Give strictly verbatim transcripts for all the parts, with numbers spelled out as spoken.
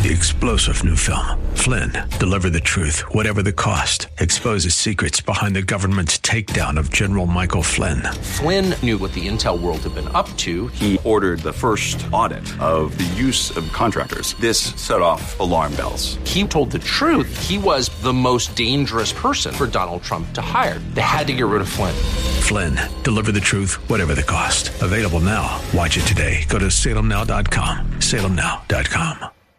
The explosive new film, Flynn, deliver the truth, whatever the cost, exposes secrets behind the government's takedown of General Michael Flynn. Flynn knew what the intel world had been up to. He ordered the first audit of the use of contractors. This set off alarm bells. He told the truth. He was the most dangerous person for Donald Trump to hire. They had to get rid of Flynn. Flynn, deliver the truth, whatever the cost. Available now. Watch it today. Go to salem now dot com. salem now dot com.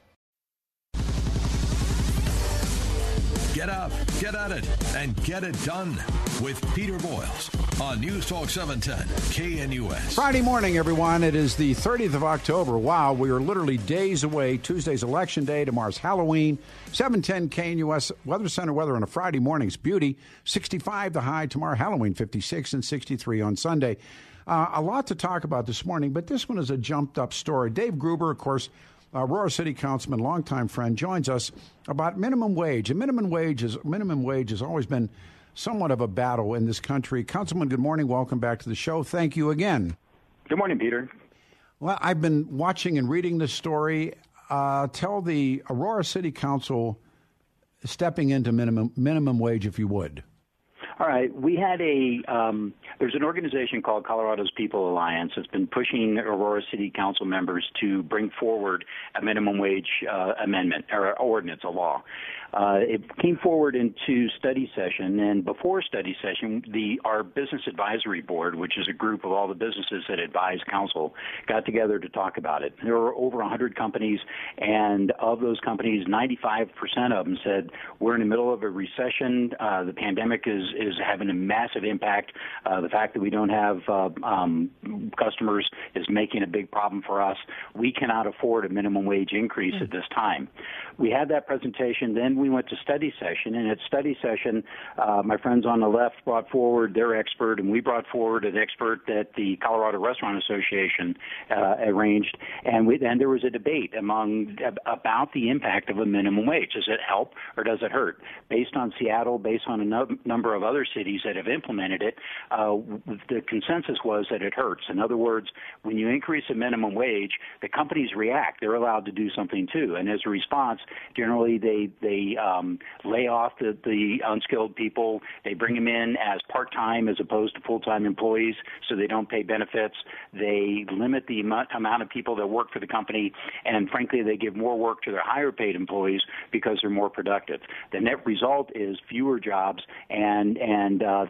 Get up, get at it, and get it done with Peter Boyles on News Talk seven ten K N U S. Friday morning, everyone. It is the thirtieth of October. Wow, we are literally days away. Tuesday's Election Day. Tomorrow's Halloween. seven ten K N U S Weather Center weather on a Friday morning's beauty. sixty-five the high. Tomorrow, Halloween, fifty-six and sixty-three on Sunday. Uh, a lot to talk about this morning, but this one is a jumped-up story. Dave Gruber, of course, Aurora City Councilman, longtime friend, joins us about minimum wage. And minimum wage is minimum wage has always been somewhat of a battle in this country. Councilman, good morning. Welcome back to the show. Thank you again. Good morning, Peter. Well, I've been watching and reading this story. Uh, tell the Aurora City Council stepping into minimum minimum wage, if you would. All right. We had a, um, there's an organization called Colorado's People Alliance that's been pushing Aurora City Council members to bring forward a minimum wage uh, amendment or ordinance, a law. Uh, it came forward into study session, and before study session, the our business advisory board, which is a group of all the businesses that advise council, got together to talk about it. There were over one hundred companies, and of those companies, ninety-five percent of them said we're in the middle of a recession. Uh, the pandemic is is having a massive impact. Uh, the fact that we don't have uh, um, customers is making a big problem for us. We cannot afford a minimum wage increase mm-hmm. at this time. We had that presentation. Then we went to study session, and at study session, uh, my friends on the left brought forward their expert, and we brought forward an expert that the Colorado Restaurant Association uh, arranged, and we, then there was a debate among about the impact of a minimum wage. Does it help or does it hurt? Based on Seattle, based on a no- number of other cities that have implemented it, uh, the consensus was that it hurts. In other words, when you increase a minimum wage, the companies react. They're allowed to do something too, and as a response, generally they they um, lay off the, the unskilled people. They bring them in as part-time as opposed to full-time employees, so they don't pay benefits. They limit the amount, amount of people that work for the company, and frankly, they give more work to their higher-paid employees because they're more productive. The net result is fewer jobs and and uh,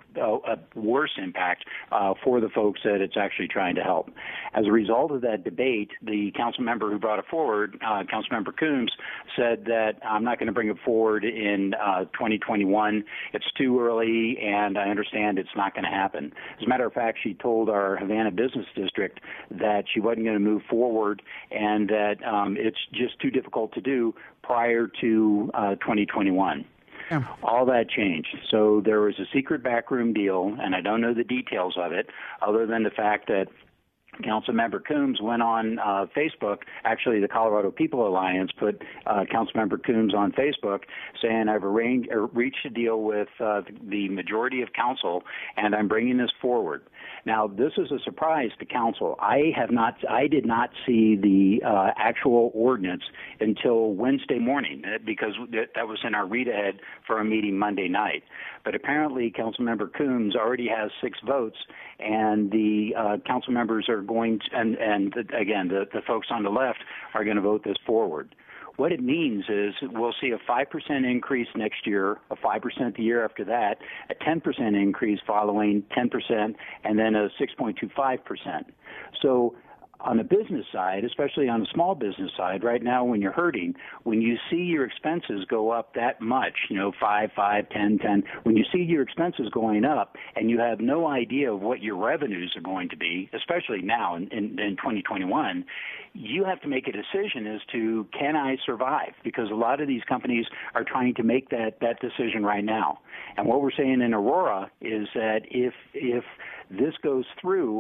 a worse impact uh, for the folks that it's actually trying to help. As a result of that debate, the council member who brought it forward, uh, Councilmember Coombs, said that I'm not going to bring it forward in uh, twenty twenty-one. It's too early, and I understand it's not going to happen. As a matter of fact, she told our Havana Business District that she wasn't going to move forward and that um, it's just too difficult to do prior to uh, twenty twenty-one. Yeah. All that changed. So there was a secret backroom deal, and I don't know the details of it, other than the fact that Councilmember Coombs went on uh, Facebook. Actually, the Colorado People Alliance put uh, Councilmember Coombs on Facebook saying, I've arranged, or reached a deal with uh, the majority of council, and I'm bringing this forward. Now, this is a surprise to council. I have not, I did not see the uh, actual ordinance until Wednesday morning because that was in our read-ahead for a meeting Monday night. But apparently, Councilmember Coombs already has six votes, and the uh, council members are going to, and, and the, again, the, the folks on the left are going to vote this forward. What it means is we'll see a five percent increase next year, a five percent the year after that, a ten percent increase following ten percent, and then a six point two five percent. So on the business side, especially on the small business side, right now when you're hurting, when you see your expenses go up that much, you know, five, five, ten, ten, when you see your expenses going up and you have no idea of what your revenues are going to be, especially now in, in, in twenty twenty-one, you have to make a decision as to, can I survive? Because a lot of these companies are trying to make that, that decision right now. And what we're saying in Aurora is that if if this goes through,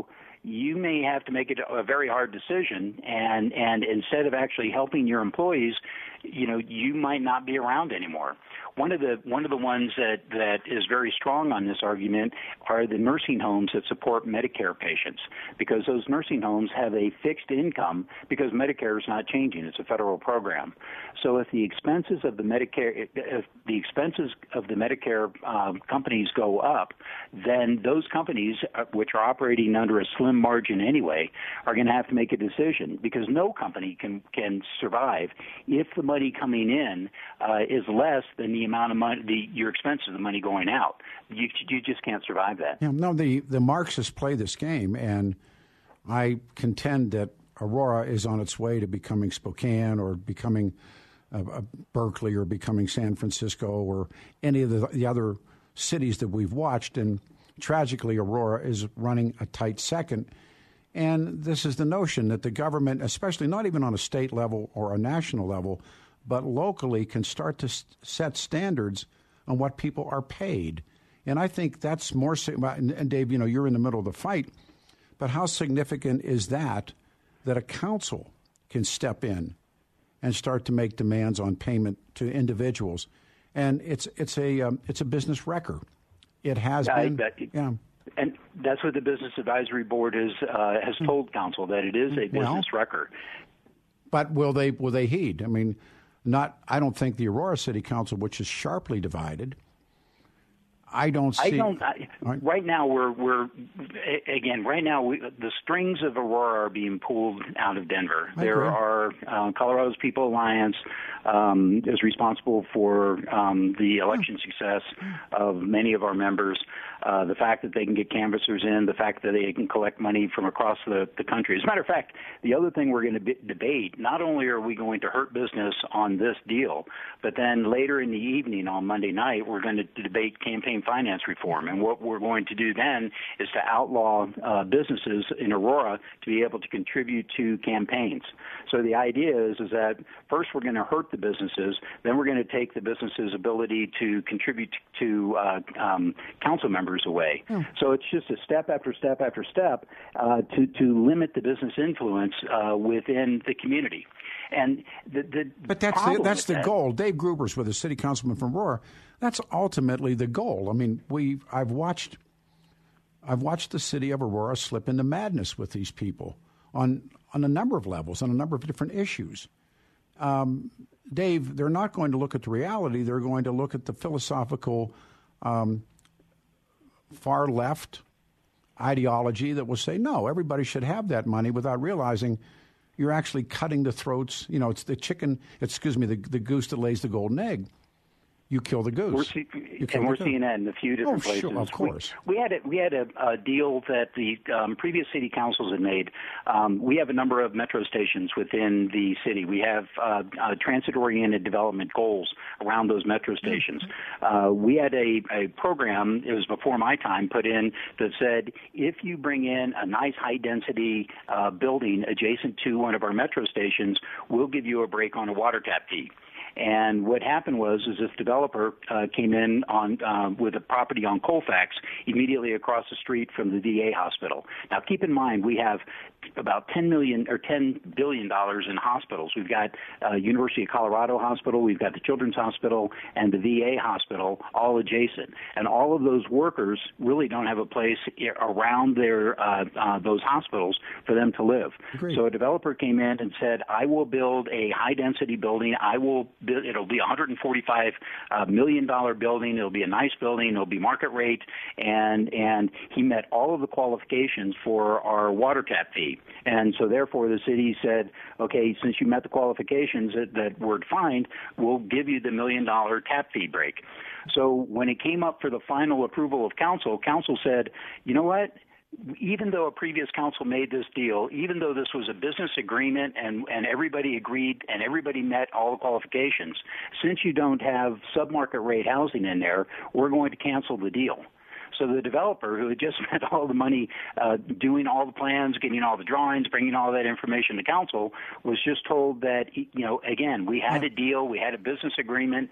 you may have to make it a very hard decision, and and instead of actually helping your employees, you know, you might not be around anymore. One of the one of the ones that, that is very strong on this argument are the nursing homes that support Medicare patients, because those nursing homes have a fixed income because Medicare is not changing. It's a federal program. So if the expenses of the Medicare if the expenses of the Medicare um, companies go up, then those companies, which are operating under a slim margin anyway, are going to have to make a decision, because no company can can survive if the money coming in uh, is less than the amount of money, the, your expenses, the money going out. You you just can't survive that. Yeah, no, the, the Marxists play this game, and I contend that Aurora is on its way to becoming Spokane or becoming uh, uh, Berkeley or becoming San Francisco or any of the, the other cities that we've watched. And tragically, Aurora is running a tight second. And this is the notion that the government, especially not even on a state level or a national level, but locally, can start to set standards on what people are paid. And I think that's more, and Dave, you know, you're in the middle of the fight, but how significant is that, that a council can step in and start to make demands on payment to individuals? And it's it's a um, it's a business wrecker. It has I, been. That, yeah. And that's what the Business Advisory Board is, uh, has told council, that it is a business well, wrecker. But will they will they heed? I mean, not. I don't think the Aurora City Council, which is sharply divided, I don't see. I don't. I, right. right now, we're we're again. Right now, we, the strings of Aurora are being pulled out of Denver. I there agree. are uh, Colorado's People Alliance um, is responsible for um, the election success of many of our members. Uh, the fact that they can get canvassers in, the fact that they can collect money from across the, the country. As a matter of fact, the other thing we're going to be, debate, not only are we going to hurt business on this deal, but then later in the evening on Monday night, we're going to debate campaign finance reform. And what we're going to do then is to outlaw uh, businesses in Aurora to be able to contribute to campaigns. So the idea is, is that first we're going to hurt the businesses, then we're going to take the businesses' ability to contribute to uh, um, council members away. Hmm. So it's just a step after step after step uh, to, to limit the business influence uh, within the community. And the, the but that's the, that's the that, goal. Dave Gruber's with a city councilman from Aurora. That's ultimately the goal. I mean, we I've watched I've watched the city of Aurora slip into madness with these people on on a number of levels, on a number of different issues. Um, Dave, they're not going to look at the reality. They're going to look at the philosophical um, far left ideology that will say, no, everybody should have that money, without realizing you're actually cutting the throats. You know, it's the chicken, excuse me, the, the goose that lays the golden egg. You kill the goose. We're see, and we're seeing that in a few different oh, places. Sure, of course. We, we had a, we had a, a deal that the um, previous city councils had made. Um, we have a number of metro stations within the city. We have uh, uh, transit-oriented development goals around those metro stations. Uh, we had a, a program, it was before my time, put in that said, if you bring in a nice high-density uh, building adjacent to one of our metro stations, we'll give you a break on a water tap fee. And what happened was, is this developer uh, came in on uh, with a property on Colfax, immediately across the street from the V A hospital. Now, keep in mind, we have about ten million or ten billion dollars in hospitals. We've got uh, University of Colorado Hospital, we've got the Children's Hospital, and the V A hospital, all adjacent. And all of those workers really don't have a place around their uh, uh, those hospitals for them to live. Agreed. So a developer came in and said, I will build a high-density building. I will build, it'll be a one hundred forty-five million dollars building. It'll be a nice building. It'll be market rate. And, and he met all of the qualifications for our water tap fee. And so therefore the city said, okay, since you met the qualifications that, that were defined, we'll give you the million dollar tap fee break. So when it came up for the final approval of council, council said, you know what? Even though a previous council made this deal, even though this was a business agreement and, and everybody agreed and everybody met all the qualifications, since you don't have submarket rate housing in there, we're going to cancel the deal. So the developer, who had just spent all the money uh, doing all the plans, getting all the drawings, bringing all that information to council, was just told that, you know, again, we had a deal, we had a business agreement,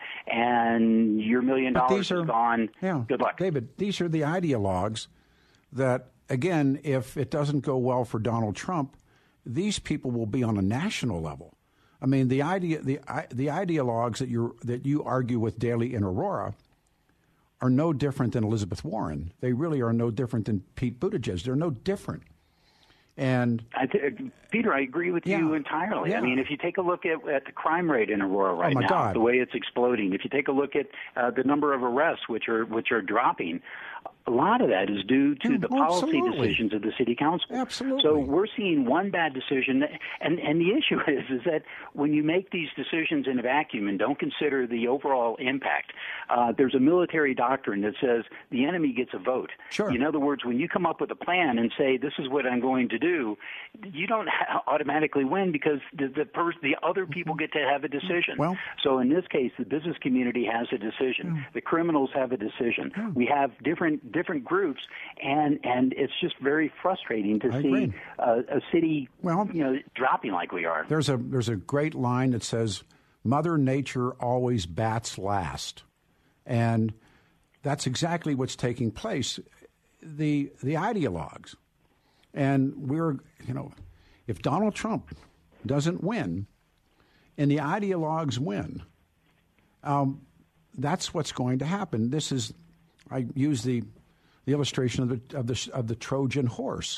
and your million dollars is gone. Yeah, good luck. David, these are the ideologues that again, if it doesn't go well for Donald Trump, these people will be on a national level. I mean, the idea, the the ideologues that you that you argue with daily in Aurora are no different than Elizabeth Warren. They really are no different than Pete Buttigieg. They're no different. And I th- Peter, I agree with yeah, you entirely. yeah. I mean, if you take a look at, at the crime rate in Aurora right oh my now, God. the way it's exploding, if you take a look at uh, the number of arrests, which are which are dropping, a lot of that is due to Yeah, the well, policy absolutely. decisions of the city council. Absolutely. So we're seeing one bad decision, and and the issue is is that when you make these decisions in a vacuum and don't consider the overall impact, uh, there's a military doctrine that says the enemy gets a vote. Sure. In other words, when you come up with a plan and say this is what I'm going to do, you don't ha- automatically win because the the, pers- the other people get to have a decision. Well- so in this case, the business community has a decision. Yeah. The criminals have a decision. Yeah. We have different different groups, and and it's just very frustrating to I see agree. uh, a city, Well- you know, dropping like we are. There's a there's a great line that says, "Mother Nature always bats last," and that's exactly what's taking place. The the ideologues, and we're you know, if Donald Trump doesn't win, and the ideologues win, um, that's what's going to happen. This is, I use the the illustration of the of the of the Trojan horse.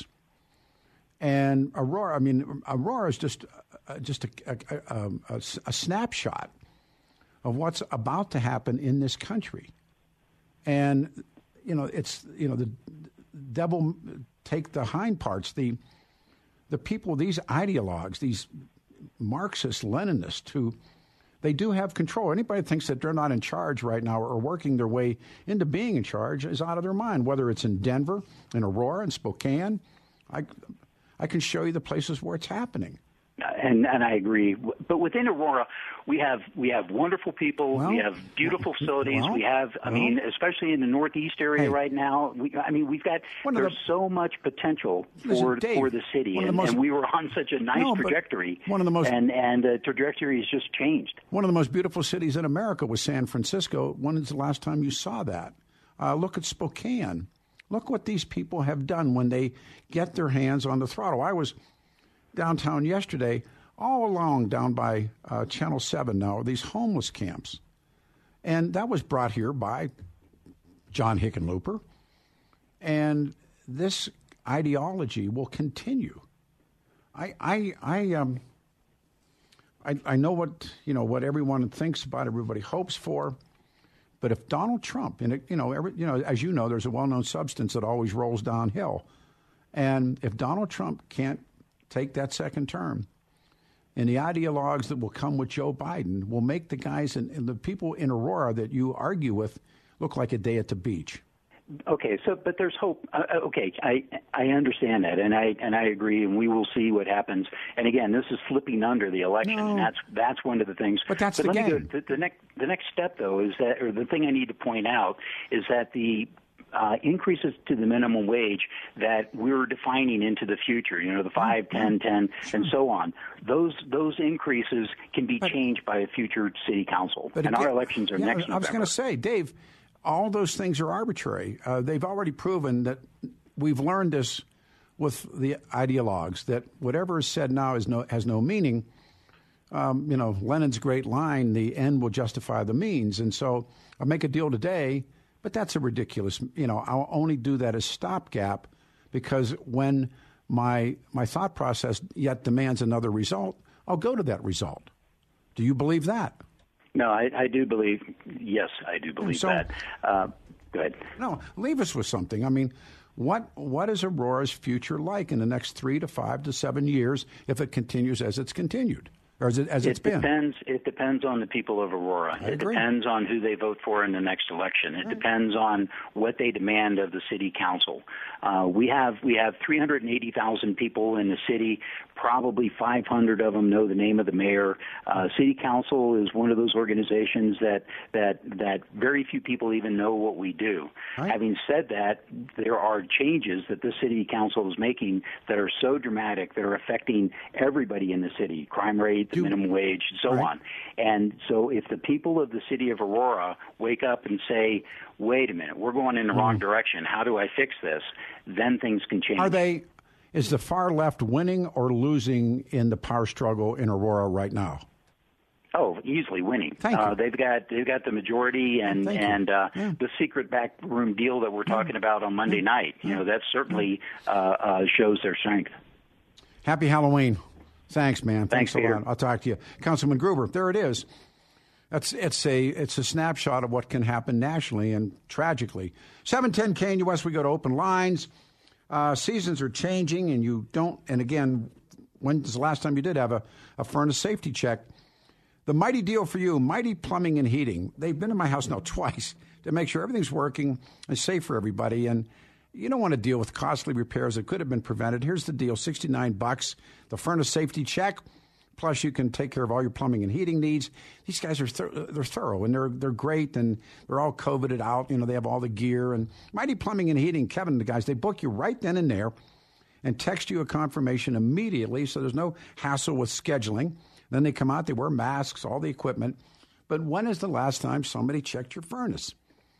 And Aurora, I mean, Aurora is just uh, just a, a, a, a, a snapshot of what's about to happen in this country. And, you know, it's, you know, the devil take the hind parts. The, the people, these ideologues, these Marxist Leninists who, they do have control. Anybody that thinks that they're not in charge right now or working their way into being in charge is out of their mind, whether it's in Denver, in Aurora, in Spokane. I, I can show you the places where it's happening. And and I agree, but within Aurora, we have we have wonderful people. Well, we have beautiful facilities. well, we have, I well, mean, especially in the Northeast area hey, right now. We, I mean, we've got one of there's the- so much potential Listen, for Dave, for the city, one of and, the most- and we were on such a nice No, but trajectory. one of the most- and and the trajectory has just changed. One of the most beautiful cities in America was San Francisco. When is the last time you saw that? Uh, look at Spokane. Look what these people have done when they get their hands on the throttle. I was downtown yesterday, all along down by uh, Channel seven now, these homeless camps. And that was brought here by John Hickenlooper. And this ideology will continue. I, I, I, um, I, I know what, you know, what everyone thinks about, everybody hopes for. But if Donald Trump, and it, you know, every, you know, as you know, there's a well-known substance that always rolls downhill. And if Donald Trump can't take that second term, and the ideologues that will come with Joe Biden will make the guys and, and the people in Aurora that you argue with look like a day at the beach. Okay, so but there's hope. Uh, okay, I I understand that, and I and I agree, and we will see what happens. And again, this is slipping under the election, No. and that's that's one of the things. But that's but the let me game. go, the, the next the next step, though, is that, or the thing I need to point out is that the Uh, increases to the minimum wage that we're defining into the future, you know, the five, ten, ten, Sure. and so on. Those those increases can be But- changed by a future city council, But and again- our elections are yeah, next I was November. going to say, Dave, all those things are arbitrary. Uh, they've already proven that we've learned this with the ideologues, that whatever is said now is no, has no meaning. Um, you know, Lenin's great line, the end will justify the means. And so I'll make a deal today, but that's a ridiculous, you know, I'll only do that as stopgap because when my my thought process yet demands another result, I'll go to that result. Do you believe that? No, I, I do believe, yes, I do believe so- that. Uh, go ahead. No, leave us with something. I mean, what what is Aurora's future like in the next three to five to seven years if it continues as it's continued? Or as, it, as it's It been? depends. It depends on the people of Aurora. I It agree. depends on who they vote for in the next election. It depends on what they demand of the city council. Uh, we have we have three hundred eighty thousand people in the city. Probably five hundred of them know the name of the mayor. Uh, city council is one of those organizations that that that very few people even know what we do. Right. Having said that, there are changes that the city council is making that are so dramatic that are affecting everybody in the city: crime rates, rate, the You, minimum wage, and so right. on. And so if the people of the city of Aurora wake up and say, wait a minute, we're going in the mm. wrong direction, how do I fix this? Then things can change. Are they, is the far left winning or losing in the power struggle in Aurora right now? Oh, easily winning. Thank you. Uh, they've got they've got the majority, and Thank and uh, yeah. the secret backroom deal that we're talking yeah. about on Monday yeah. night. You know, that certainly uh, uh, shows their strength. Happy Halloween. Thanks, man. Thanks, Thanks a Peter. lot. I'll talk to you, Councilman Gruber. There it is. That's it's a it's a snapshot of what can happen nationally and tragically. seven ten K N U S. We go to open lines. Uh, seasons are changing, and you don't. And again, when's the last time you did have a, a furnace safety check? The mighty deal for you, Mighty Plumbing and Heating. They've been in my house now twice to make sure everything's working and safe for everybody. And you don't want to deal with costly repairs that could have been prevented. Here's the deal, sixty-nine bucks, the furnace safety check. Plus, you can take care of all your plumbing and heating needs. These guys are th- they're thorough, and they're they're great, and they're all COVIDed out. You know, they have all the gear. And Mighty Plumbing and Heating, Kevin and the guys, they book you right then and there and text you a confirmation immediately, so there's no hassle with scheduling. Then they come out, they wear masks, all the equipment. But when is the last time somebody checked your furnace?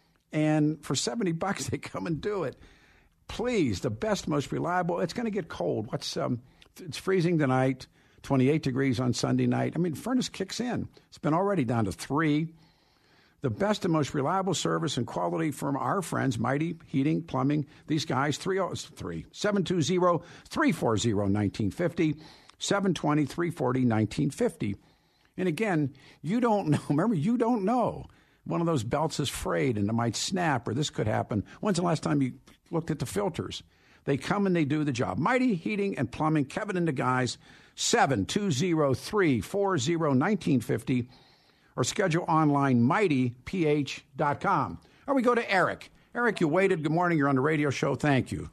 And for seventy bucks, they come and do it. Please, the best, most reliable. It's going to get cold. What's um, it's freezing tonight, twenty-eight degrees on Sunday night. I mean, furnace kicks in. It's been already down to three. The best and most reliable service and quality from our friends, Mighty Heating, Plumbing. These guys, three oh three, seven two zero, three four zero, one nine five zero. seven twenty, three forty, nineteen fifty. And again, you don't know. Remember, you don't know. One of those belts is frayed and it might snap or this could happen. When's the last time you looked at the filters? They come and they do the job. Mighty Heating and Plumbing, Kevin and the guys, seven two zero, three four zero, one nine five zero, or schedule online, mighty p h dot com. Or we go to Eric. Eric, you waited. Good morning. You're on the radio show. Thank you.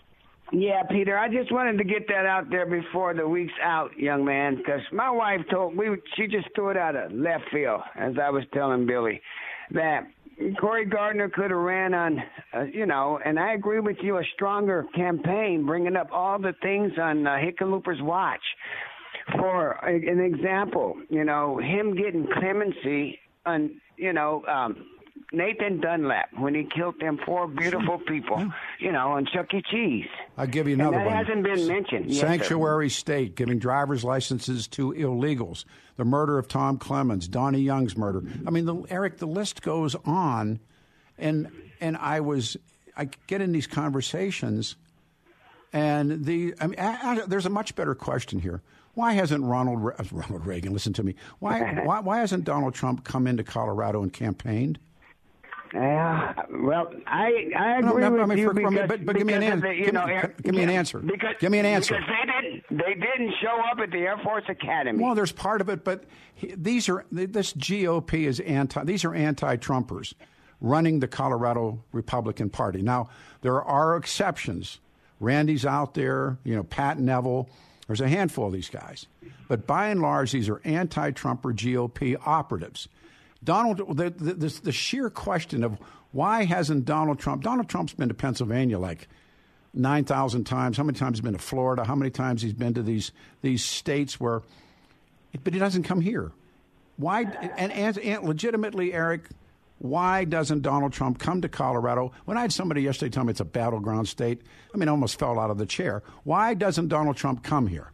Yeah, Peter, I just wanted to get that out there before the week's out, young man, because my wife told me, she just threw it out of left field, as I was telling Billy, that Cory Gardner could have ran on, uh, you know, and I agree with you, a stronger campaign, bringing up all the things on uh, Hickenlooper's watch. For an example, you know, him getting clemency on, you know, um, Nathan Dunlap, when he killed them four beautiful people, yeah. you know, on Chuck E. Cheese. I'll give you another and that one. That hasn't been mentioned. Sanctuary yes, State, giving driver's licenses to illegals. The murder of Tom Clemens, Donnie Young's murder. I mean, the, Eric, the list goes on. And and I was, I get in these conversations, and the I mean, I, I, there's a much better question here. Why hasn't Ronald Ronald Reagan, listen to me, why why, why hasn't Donald Trump come into Colorado and campaigned? Yeah, uh, well, I I agree no, no, with I mean, you for, because, but, but give me an answer. The, you give, know, me, Air, give me an yeah, answer. Because, give me an answer. Because they didn't they didn't show up at the Air Force Academy. Well, there's part of it, but he, these are this G O P is anti. These are anti-Trumpers running the Colorado Republican Party. Now there are exceptions. Randy's out there. You know, Pat Neville. There's a handful of these guys, but by and large, these are anti-Trumper G O P operatives. Donald, the, the, the, the sheer question of why hasn't Donald Trump, Donald Trump's been to Pennsylvania like nine thousand times. How many times he's been to Florida? How many times he's been to these these states where, but he doesn't come here. Why, and, and, and legitimately, Eric, why doesn't Donald Trump come to Colorado? When I had somebody yesterday tell me it's a battleground state, I mean, I almost fell out of the chair. Why doesn't Donald Trump come here?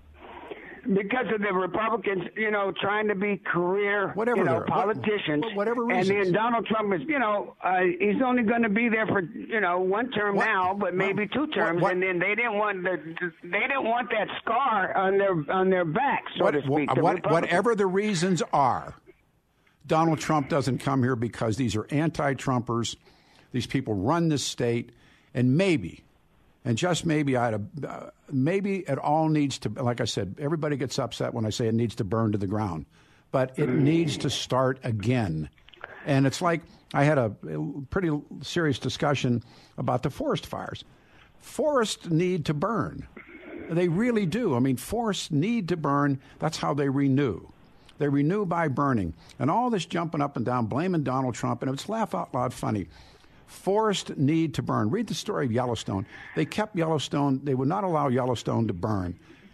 Because of the Republicans, you know, trying to be career, whatever you know, politicians. What, whatever reasons. And then Donald Trump is, you know, uh, he's only going to be there for, you know, one term what? now, but maybe two terms. What? What? And then they didn't want the, they didn't want that scar on their on their back, so what, to speak. What, whatever the reasons are, Donald Trump doesn't come here because these are anti-Trumpers. These people run this state, and maybe. And just maybe, I'd, uh, maybe it all needs to, like I said, everybody gets upset when I say it needs to burn to the ground. But it needs to start again. And it's like I had a pretty serious discussion about the forest fires. Forests need to burn. They really do. I mean, forests need to burn. That's how they renew. They renew by burning. And all this jumping up and down, blaming Donald Trump, and it's laugh out loud funny. Forests need to burn. Read the story of Yellowstone. They kept Yellowstone. They would not allow Yellowstone to burn.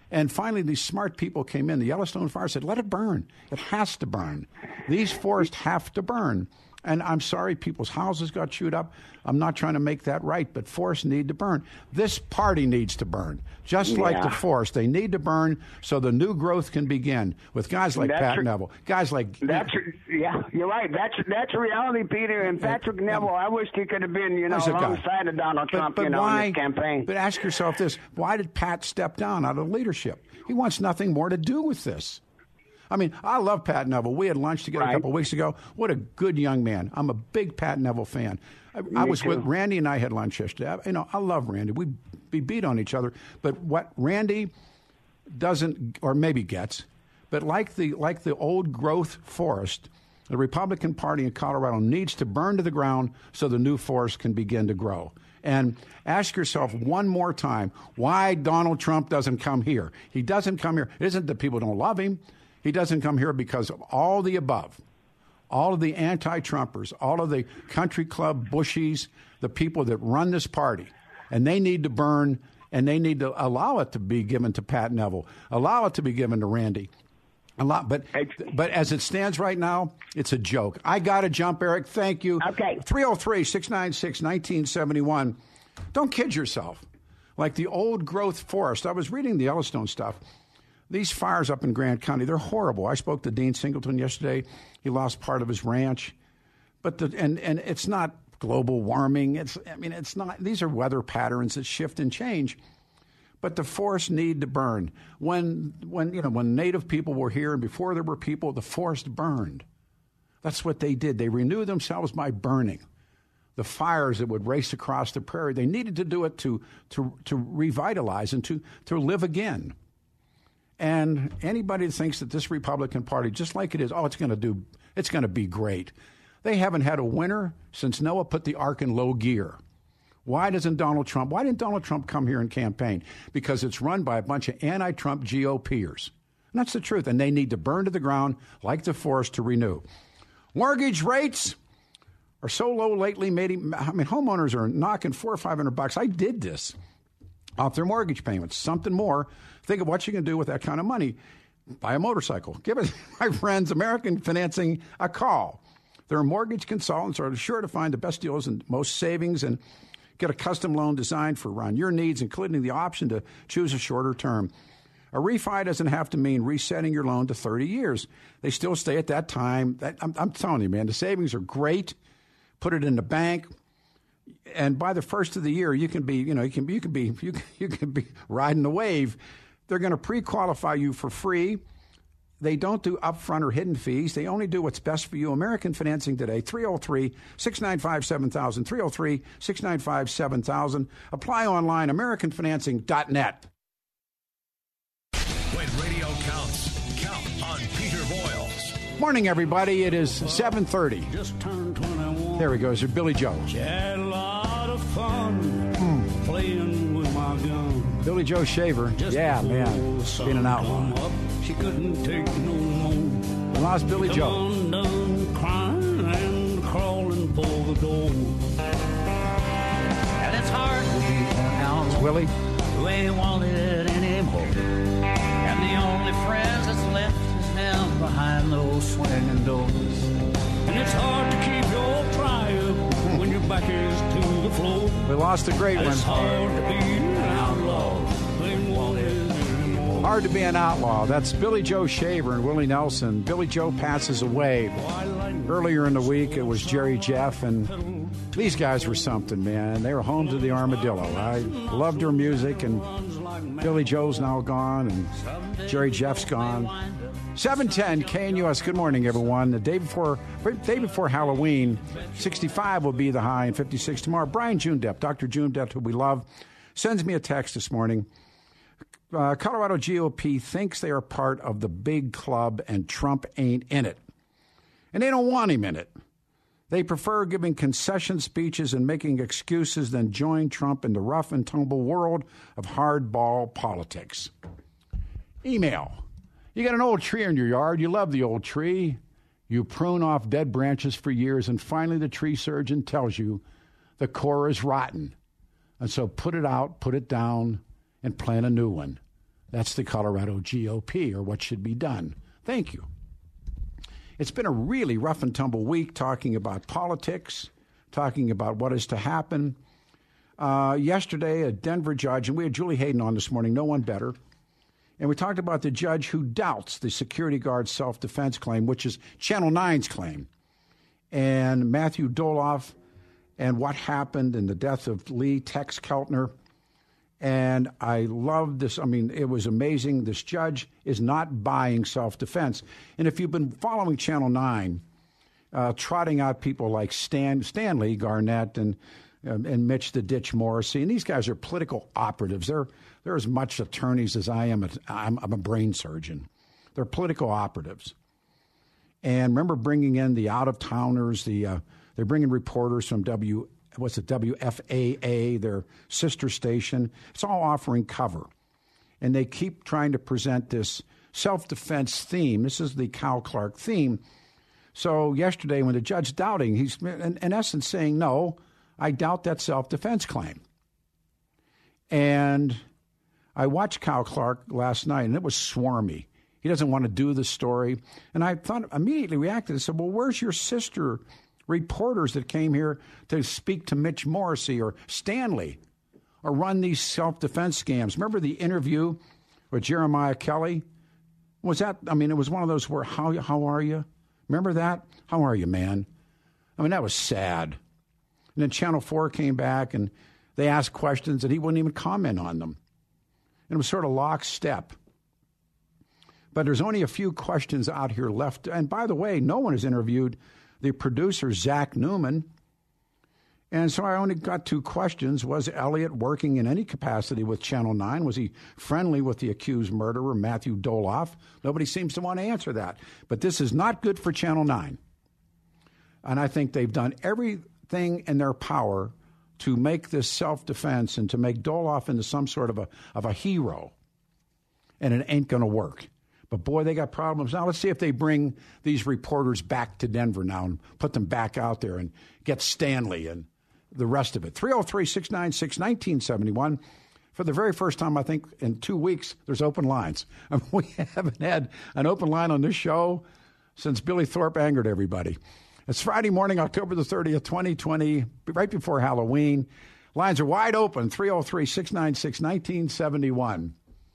And finally, these smart people came in. The Yellowstone Fire said, let it burn. It has to burn. These forests have to burn. And I'm sorry, people's houses got chewed up. I'm not trying to make that right, but forests need to burn. This party needs to burn, just yeah. like the forest. They need to burn so the new growth can begin with guys like that's Pat re- Neville, guys like that's re- yeah, you're right. That's that's reality, Peter. And Patrick uh, Neville, I wish he could have been, you know, alongside of Donald Trump, but, but you know, why, in this campaign. But ask yourself this: why did Pat step down out of leadership? He wants nothing more to do with this. I mean, I love Pat Neville. We had lunch together right. a couple of weeks ago. What a good young man. I'm a big Pat Neville fan. I, I was too. with Randy and I had lunch yesterday. I, you know, I love Randy. We we beat on each other, but what Randy doesn't, or maybe gets, but like the like the old growth forest, the Republican Party in Colorado needs to burn to the ground so the new forest can begin to grow. And ask yourself one more time why Donald Trump doesn't come here. He doesn't come here. It isn't that people don't love him. He doesn't come here because of all the above, all of the anti-Trumpers, all of the country club Bushies, the people that run this party. And they need to burn, and they need to allow it to be given to Pat Neville, allow it to be given to Randy. A lot, but but as it stands right now, it's a joke. I got to jump, Eric. Thank you. Okay. three oh three, six nine six, one nine seven one. Don't kid yourself. Like the old growth forest. I was reading the Yellowstone stuff. These fires up in Grant County, they're horrible. I spoke to Dean Singleton yesterday. He lost part of his ranch. But the and, and it's not global warming. It's I mean, it's not. These are weather patterns that shift and change. But the forests need to burn. When when you know when Native people were here and before there were people, the forest burned. That's what they did. They renewed themselves by burning. The fires that would race across the prairie, they needed to do it to to to revitalize and to to live again. And anybody that thinks that this Republican Party, just like it is, oh, it's going to do, it's going to be great. They haven't had a winner since Noah put the ark in low gear. Why doesn't Donald Trump, why didn't Donald Trump come here and campaign? Because it's run by a bunch of anti-Trump G O Pers. And that's the truth. And they need to burn to the ground like the forest to renew. Mortgage rates are so low lately, maybe, I mean, homeowners are knocking four or five hundred bucks. I did this off their mortgage payments, something more. Think of what you can do with that kind of money. Buy a motorcycle. Give it, my friends, American Financing, a call. Their mortgage consultants are sure to find the best deals and most savings and get a custom loan designed for around your needs, including the option to choose a shorter term. A refi doesn't have to mean resetting your loan to thirty years. They still stay at that time. That, I'm, I'm telling you, man, the savings are great. Put it in the bank. And by the first of the year, you can be, you know, you can, you can be, you can, you can be riding the wave. They're going to pre-qualify you for free. They don't do upfront or hidden fees. They only do what's best for you. American Financing today, three oh three, six nine five, seven thousand, three oh three, six nine five, seven thousand. Apply online, american financing dot net. When radio counts, count on Peter Boyles. Morning, everybody. It is seven thirty. Just turned twenty-one. There we go. Is it Billy Joe? Had a lot of fun mm. playing with my gun. Billy Joe Shaver. Just yeah, man. Being an outlaw. Up, she couldn't take no more. We lost Billy Come Joe. on down, crying and crawling for the door. And it's hard to be an outlaw. It's Willie. Who ain't wanted anymore. And the only friends that's left is them behind those swinging doors. And it's hard to keep your pride up when your back is to the floor. We lost a great one. It's hard to be an outlaw. Ain't wanted anymore. Hard to be an outlaw. That's Billy Joe Shaver and Willie Nelson. Billy Joe passes away. Earlier in the week, it was Jerry Jeff, and these guys were something, man. They were home to the Armadillo. I loved their music, and Billy Joe's now gone, and Jerry Jeff's gone. seven ten K N U S. Good morning, everyone. The day before, day before Halloween, sixty-five will be the high, and fifty-six tomorrow. Brian Junedep, Doctor Junedep, who we love, sends me a text this morning. Uh, Colorado G O P thinks they are part of the big club, and Trump ain't in it. And they don't want him in it. They prefer giving concession speeches and making excuses than join Trump in the rough and tumble world of hardball politics. Email. You got an old tree in your yard. You love the old tree. You prune off dead branches for years, and finally the tree surgeon tells you the core is rotten. And so put it out, put it down, and plant a new one. That's the Colorado G O P, or what should be done. Thank you. It's been a really rough and tumble week talking about politics, talking about what is to happen. Uh, yesterday, a Denver judge, and we had Julie Hayden on this morning, no one better, and we talked about the judge who doubts the security guard's self-defense claim, which is Channel nine's claim, and Matthew Doloff and what happened in the death of Lee Tex Keltner. And I love this. I mean, it was amazing. This judge is not buying self-defense. And if you've been following Channel nine, uh, trotting out people like Stan, Stanley Garnett and um, and Mitch the Ditch Morrissey, and these guys are political operatives. They're they're as much attorneys as I am. A, I'm, I'm a brain surgeon. They're political operatives. And remember bringing in the out-of-towners. The uh, they're bringing reporters from W. What's it, W F A A, their sister station. It's all offering cover. And they keep trying to present this self-defense theme. This is the Kyle Clark theme. So yesterday when the judge doubting, he's in, in essence saying, no, I doubt that self-defense claim. And I watched Kyle Clark last night, and it was swarmy. He doesn't want to do the story. And I thought, immediately reacted and said, well, where's your sister reporters that came here to speak to Mitch Morrissey or Stanley or run these self-defense scams? Remember the interview with Jeremiah Kelly? Was that, I mean, it was one of those where, how, how are you? Remember that? How are you, man? I mean, that was sad. And then Channel four came back and they asked questions and he wouldn't even comment on them. And it was sort of lockstep. But there's only a few questions out here left. And by the way, no one has interviewed the producer, Zach Newman. And so I only got two questions. Was Elliot working in any capacity with Channel nine? Was he friendly with the accused murderer, Matthew Doloff? Nobody seems to want to answer that. But this is not good for Channel nine. And I think they've done everything in their power to make this self-defense and to make Doloff into some sort of a, of a hero. And it ain't going to work. But, boy, they got problems. Now, let's see if they bring these reporters back to Denver now and put them back out there and get Stanley and the rest of it. three oh three, six nine six, one nine seven one. For the very first time, I think, in two weeks, there's open lines. I mean, we haven't had an open line on this show since Billy Thorpe angered everybody. It's Friday morning, October the thirtieth, twenty twenty, right before Halloween. Lines are wide open, three oh three, six nine six, one nine seven one.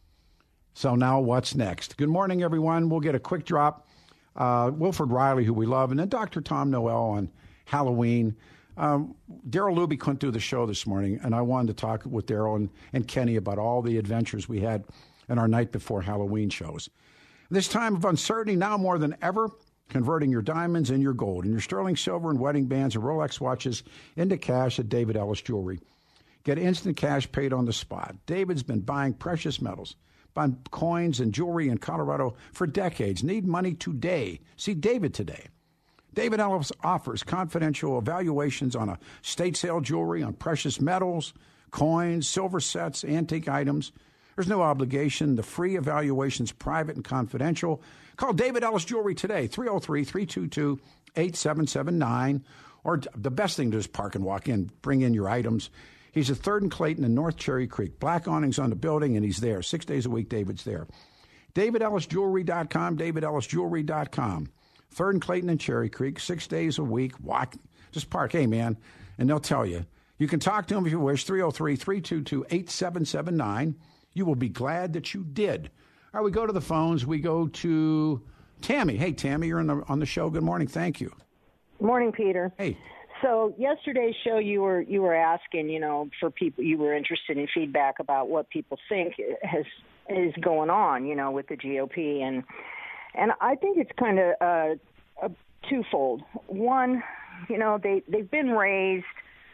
So now what's next? Good morning, everyone. We'll get a quick drop. Uh, Wilford Riley, who we love, and then Doctor Tom Noel on Halloween. Um, Daryl Luby couldn't do the show this morning, and I wanted to talk with Daryl and, and Kenny about all the adventures we had in our night before Halloween shows. This time of uncertainty, now more than ever, converting your diamonds and your gold and your sterling silver and wedding bands and Rolex watches into cash at David Ellis Jewelry. Get instant cash paid on the spot. David's been buying precious metals, buying coins and jewelry in Colorado for decades. Need money today. See David today. David Ellis offers confidential evaluations on a state sale jewelry, on precious metals, coins, silver sets, antique items. There's no obligation. The free evaluation's private and confidential. Call David Ellis Jewelry today, three oh three, three two two, eight seven seven nine. Or the best thing to do is park and walk in, bring in your items. He's at third and Clayton in North Cherry Creek. Black awnings on the building, and he's there. Six days a week, David's there. David Ellis Jewelry dot com, David Ellis Jewelry dot com. third and Clayton in Cherry Creek, six days a week. Walk, just park. Hey, man, and they'll tell you. You can talk to him if you wish, three oh three, three two two, eight seven seven nine. You will be glad that you did. All right, we go to the phones. We go to Tammy. Hey, Tammy, you're on the, on the show. Good morning. Thank you. Good morning, Peter. Hey. So yesterday's show, you were you were asking, you know, for people, you were interested in feedback about what people think has is going on, you know, with the G O P, and and I think it's kind of uh, a twofold. One, you know, they they've been raised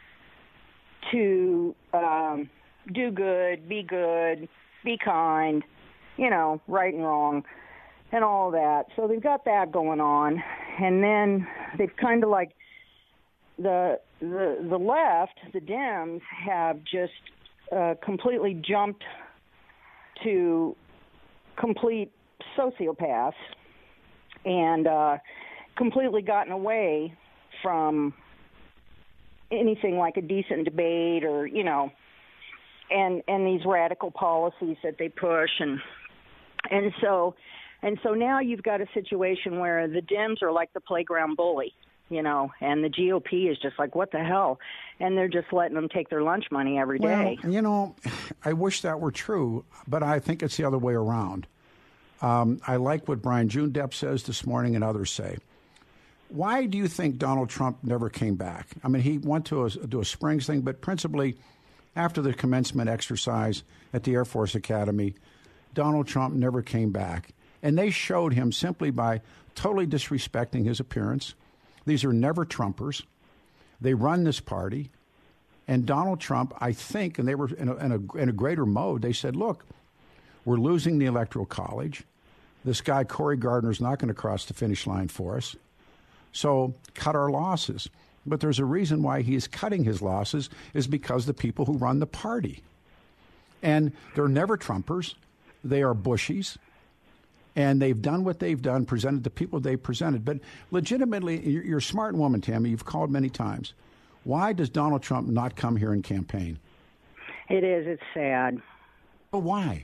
to um, do good, be good, be kind, you know, right and wrong, and all that. So they've got that going on, and then they've kind of like. The, the the left, the Dems, have just uh, completely jumped to complete sociopaths and uh, completely gotten away from anything like a decent debate or, you know, and and these radical policies that they push, and and so and so now you've got a situation where the Dems are like the playground bully, you know, and the G O P is just like, what the hell? And they're just letting them take their lunch money every day. Well, you know, I wish that were true, but I think it's the other way around. Um, I like what Brian Jundepp says this morning and others say. Why do you think Donald Trump never came back? I mean, he went to a, to a Springs thing, but principally after the commencement exercise at the Air Force Academy, Donald Trump never came back. And they showed him simply by totally disrespecting his appearance. These are never Trumpers. They run this party. And Donald Trump, I think, and they were in a, in a, in a greater mode, they said, look, we're losing the Electoral College. This guy, Cory Gardner, is not going to cross the finish line for us. So cut our losses. But there's a reason why he is cutting his losses is because the people who run the party. And they're never Trumpers. They are Bushies. And they've done what they've done, presented the people they presented. But legitimately, you're a smart woman, Tammy. You've called many times. Why does Donald Trump not come here and campaign? It is. It's sad. But why?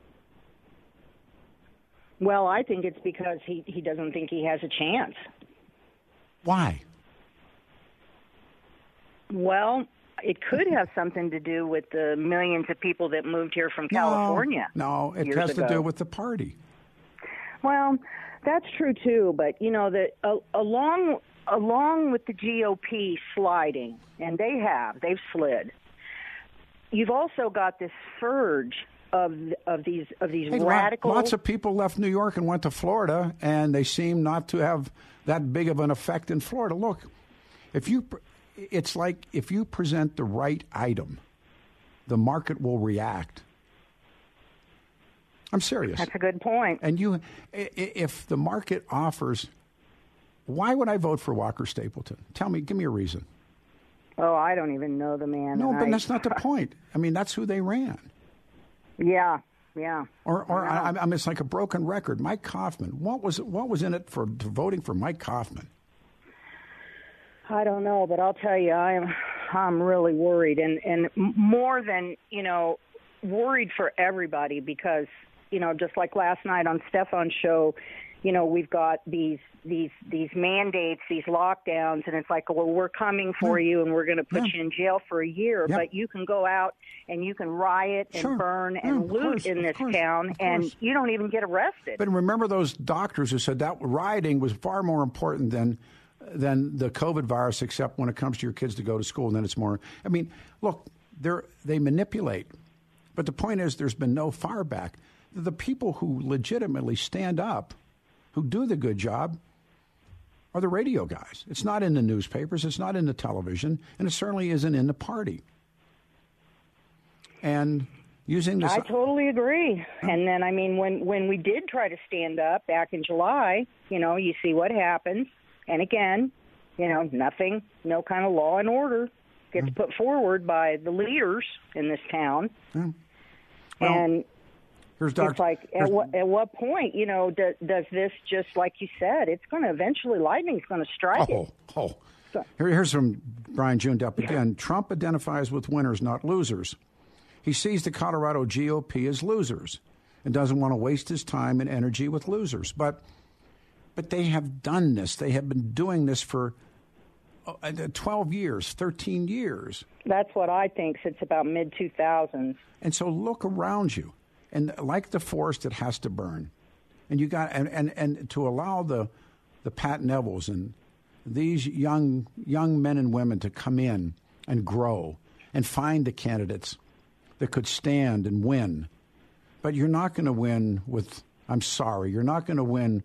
Well, I think it's because he, he doesn't think he has a chance. Why? Well, it could have something to do with the millions of people that moved here from California. No, no it has ago. to do with the party. Well, that's true too, but you know that uh, along along with the G O P sliding, and they have, they've slid. You've also got this surge of of these of these hey, radical. Lots of people left New York and went to Florida, and they seem not to have that big of an effect in Florida. Look, if you, it's like if you present the right item, the market will react. I'm serious. That's a good point. And you, if the market offers, why would I vote for Walker Stapleton? Tell me, give me a reason. Oh, I don't even know the man. No, but I, that's not the point. I mean, that's who they ran. Yeah, yeah. Or, or yeah. I, I mean, it's like a broken record. Mike Kaufman. What was what was in it for voting for Mike Kaufman? I don't know, but I'll tell you, I'm I'm really worried, and and more than you know, worried for everybody because. You know, just like last night on Stefan's show, you know, we've got these these these mandates, these lockdowns, and it's like, well, we're coming for yeah. you, and we're going to put yeah. you in jail for a year. Yeah. But you can go out and you can riot and sure. burn yeah, and loot course, in this course, town, and you don't even get arrested. But remember those doctors who said that rioting was far more important than than the COVID virus, except when it comes to your kids to go to school, and then it's more. I mean, look, they they manipulate. But the point is, there's been no fire back. The people who legitimately stand up, who do the good job, are the radio guys. It's not in the newspapers. It's not in the television. And it certainly isn't in the party. And using this... I totally agree. And then, I mean, when, when we did try to stand up back in July, you know, you see what happens. And again, you know, nothing, no kind of law and order gets mm. put forward by the leaders in this town. Mm. Well, and... Here's Doctor It's like, at what, at what point, you know, do, does this just, like you said, it's going to eventually, lightning's going to strike oh, it. Oh, oh. Here, here's from Brian Jundepp again. Trump identifies with winners, not losers. He sees the Colorado G O P as losers and doesn't want to waste his time and energy with losers. But, but they have done this. They have been doing this for twelve years, thirteen years. That's what I think since about mid two thousands. And so look around you. And like the forest, it has to burn. And you got and, and, and to allow the the Pat Nevilles and these young young men and women to come in and grow and find the candidates that could stand and win. But you're not going to win with, I'm sorry, you're not going to win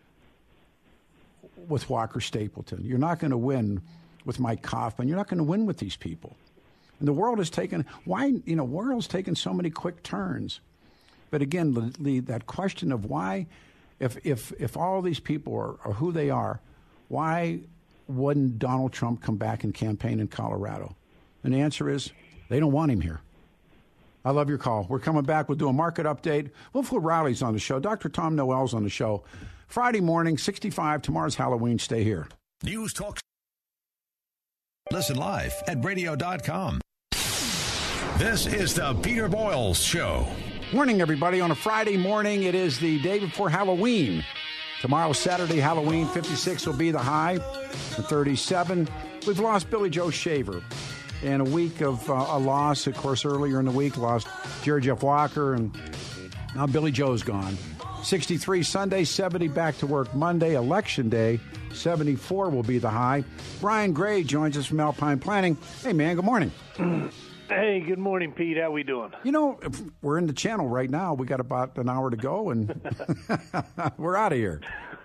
with Walker Stapleton. You're not going to win with Mike Kaufman. You're not going to win with these people. And the world has taken, why, you know, world's taken so many quick turns. But again, the, the, that question of why, if if if all these people are, are who they are, why wouldn't Donald Trump come back and campaign in Colorado? And the answer is they don't want him here. I love your call. We're coming back. We'll do a market update. Wilford Riley's on the show. Doctor Tom Noel's on the show. Friday morning, sixty-five. Tomorrow's Halloween. Stay here. News Talk. Listen live at radio dot com. This is the Peter Boyles Show. Morning, everybody. On a Friday morning, it is the day before Halloween. Tomorrow, Saturday, Halloween, fifty-six will be the high, and thirty-seven. We've lost Billy Joe Shaver. And a week of uh, a loss, of course, earlier in the week, lost Jerry Jeff Walker, and now Billy Joe's gone. sixty-three Sunday, seventy back to work Monday, Election Day, seventy-four will be the high. Brian Gray joins us from Alpine Planning. Hey, man, good morning. Hey, good morning, Pete. How we doing? You know, we're in the channel right now. We got about an hour to go, and we're out of here.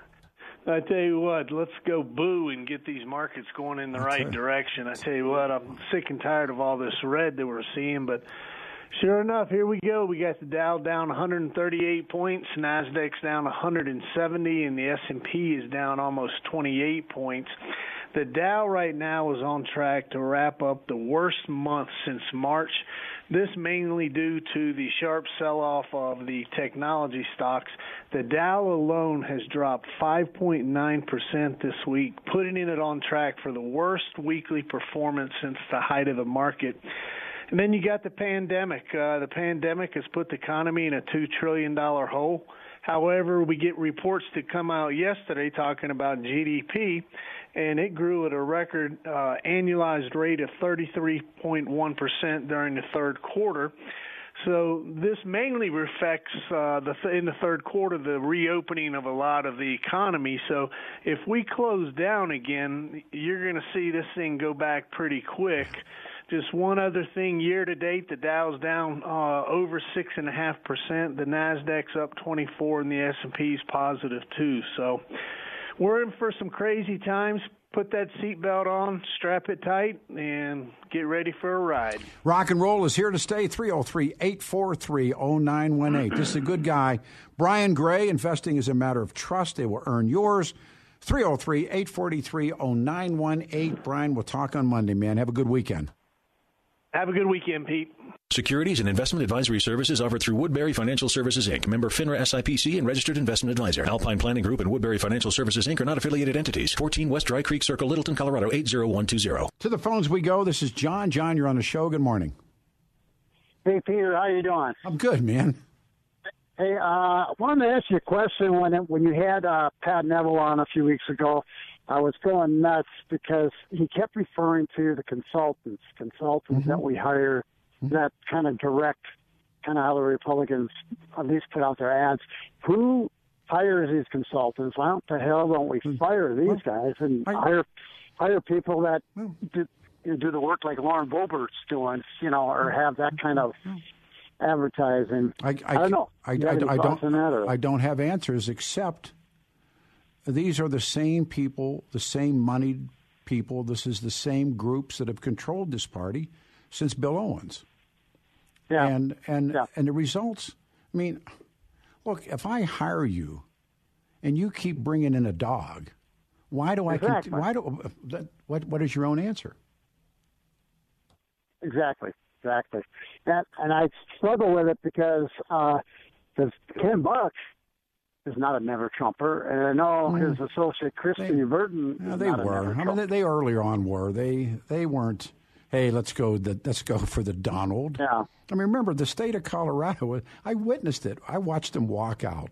I tell you what, let's go boo and get these markets going in the That's right right. direction. I tell you what, I'm sick and tired of all this red that we're seeing, but sure enough, here we go. We got the Dow down one hundred thirty-eight points, Nasdaq's down one hundred seventy, and the S and P is down almost twenty-eight points. The Dow right now is on track to wrap up the worst month since March. This mainly due to the sharp sell-off of the technology stocks. The Dow alone has dropped five point nine percent this week, putting it on track for the worst weekly performance since the height of the market. And then you got the pandemic. Uh, the pandemic has put the economy in a two trillion dollars hole. However, we get reports that come out yesterday talking about G D P, and it grew at a record uh, annualized rate of thirty-three point one percent during the third quarter. So this mainly reflects uh, the th- in the third quarter the reopening of a lot of the economy. So if we close down again, you're going to see this thing go back pretty quick. Just one other thing, year to date, the Dow's down uh, over six and a half percent. The Nasdaq's up twenty-four, and the S and P's positive two. So we're in for some crazy times. Put that seatbelt on, strap it tight, and get ready for a ride. Rock and roll is here to stay. three oh three, eight four three, oh nine one eight. This is a good guy. Brian Gray, investing is a matter of trust. They will earn yours. three oh three, eight four three, oh nine one eight. Brian, we'll talk on Monday, man. Have a good weekend. Have a good weekend, Pete. Securities and investment advisory services offered through Woodbury Financial Services, Incorporated. Member FINRA S I P C and registered investment advisor. Alpine Planning Group and Woodbury Financial Services, Incorporated are not affiliated entities. fourteen West Dry Creek Circle, Littleton, Colorado, eight zero one two zero. To the phones we go. This is John. John, you're on the show. Good morning. Hey, Peter. How you doing? I'm good, man. Hey, uh, I wanted to ask you a question. When it, when you had uh, Pat Neville on a few weeks ago, I was going nuts because he kept referring to the consultants, consultants Mm-hmm. that we hire that kind of direct, kind of how the Republicans at least put out their ads. Who hires these consultants? Why the hell don't we fire these guys and hire hire people that do, you know, do the work like Lauren Boebert's doing, you know, or have that kind of advertising? I, I, I don't know. I, You I, have any I thoughts don't. on that, or? I don't have answers except these are the same people, the same moneyed people. This is the same groups that have controlled this party since Bill Owens. Yeah. And and Yeah. and the results. I mean, look, if I hire you, and you keep bringing in a dog, why do I? Exactly. Cont- why do? That, what What is your own answer? Exactly, exactly. And, and I struggle with it because uh, because Ken Buck is not a never Trumper, and I know Mm. his associate Christy Burton Yeah, is they not a were. never I mean, Trumper. they, they earlier on were. They they weren't. Hey, let's go. The, let's go for the Donald. Yeah. I mean, remember the state of Colorado. I witnessed it. I watched them walk out.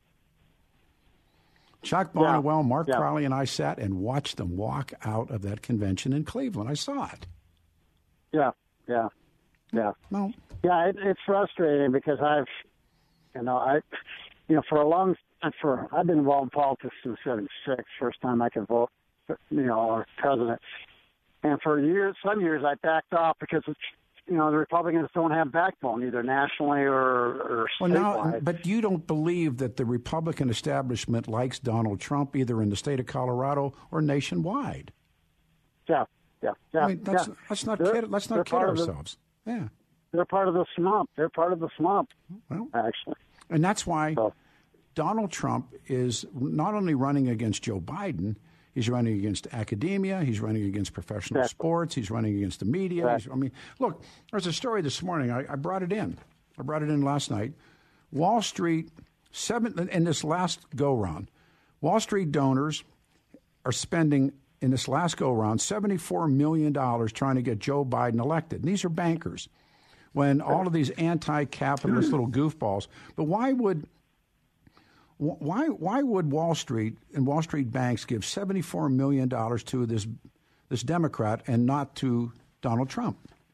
Chuck Bonnewell, Mark Yeah. Crowley, and I sat and watched them walk out of that convention in Cleveland. I saw it. Yeah, yeah, yeah. No. Yeah, it, it's frustrating because I've, you know, I, you know, for a long, for I've been involved in politics since seventy-six. First time I could vote, you know, or president. And for years, some years, I backed off because it's, you know, the Republicans don't have backbone either nationally or, or Well, statewide. now, but you don't believe that the Republican establishment likes Donald Trump either in the state of Colorado or nationwide. Yeah, yeah, yeah. I mean, that's, yeah. let's not They're- kid, let's they're not kid part of the- ourselves. Yeah. They're part of the slump. They're part of the slump, well, actually. And that's why so. Donald Trump is not only running against Joe Biden, he's running against academia, he's running against professional Exactly. sports, he's running against the media. Exactly. He's, I mean, look, there's a story this morning. I, I brought it in. I brought it in last night. Wall Street, seven in this last go-round, Wall Street donors are spending, in this last go-round, seventy-four million dollars trying to get Joe Biden elected. And these are bankers. when all of these anti-capitalist little goofballs. But why would why why would Wall Street and Wall Street banks give seventy-four million dollars to this this Democrat and not to Donald Trump?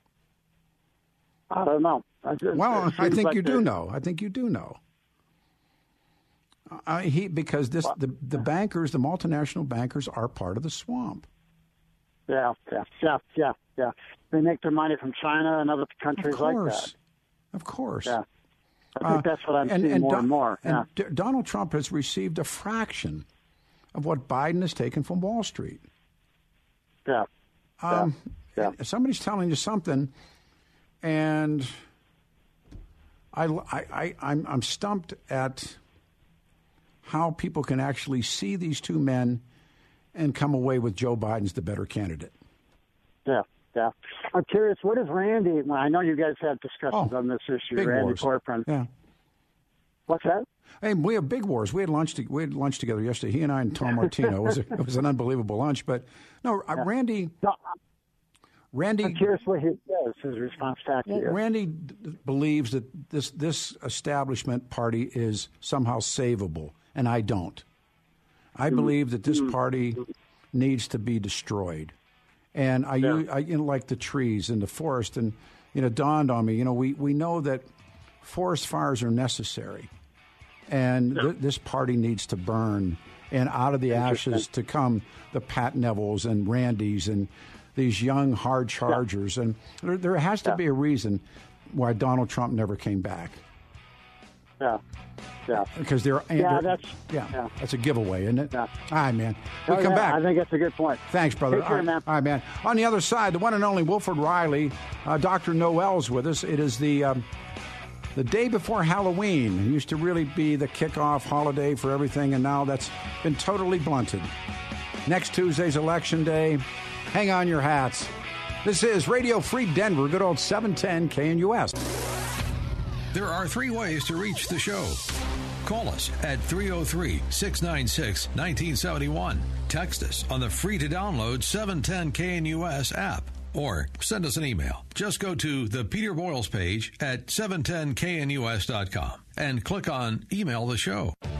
I don't know. I just, well, I think like you do know. I think you do know. Uh, he because this the the bankers, the multinational bankers, are part of the swamp. Yeah, yeah, yeah, yeah, yeah. They make their money from China and other countries like that. Of course. Yeah. I think uh, that's what I'm and, seeing and more Don, and more. Yeah. And D- Donald Trump has received a fraction of what Biden has taken from Wall Street. Yeah. Um, yeah. yeah. Somebody's telling you something, and I, I, I, I'm, I'm stumped at how people can actually see these two men and come away with Joe Biden's the better candidate. Yeah, yeah. I'm curious, what is Randy? Well, I know you guys have discussions oh, on this issue, big Randy wars. Corcoran. Yeah. What's that? Hey, we have big wars. We had lunch. To, we had lunch together yesterday. He and I and Tom Martino. It was, a, it was an unbelievable lunch. But no, uh, yeah. Randy. No, Randy. I'm curious what he does. His response back to well, you. Randy d- believes that this this establishment party is somehow savable, and I don't. I mm-hmm. believe that this party needs to be destroyed. And I, yeah. I you know, like the trees and the forest, and you know, dawned on me. You know, we, we know that forest fires are necessary, and yeah. th- this party needs to burn. And out of the ashes to come the Pat Nevilles and Randys and these young hard chargers. Yeah. And there, there has to yeah. be a reason why Donald Trump never came back. Yeah. Yeah. Because they're yeah, they're, that's yeah, yeah. that's a giveaway, isn't it? Yeah. All right, man. We oh, come yeah, back. I think that's a good point. Thanks, brother. Take care, all, right. man. All right, man. On the other side, the one and only Wilford Riley, uh, Doctor Noel's with us. It is the um, the day before Halloween. It used to really be the kickoff holiday for everything, and now that's been totally blunted. Next Tuesday's Election Day. Hang on your hats. This is Radio Free Denver, good old seven ten K N U S. There are three ways to reach the show. Call us at three oh three, six nine six, one nine seven one. Text us on the free-to-download seven ten K N U S app. Or send us an email. Just go to the Peter Boyles page at seven ten K N U S dot com and click on Email the Show.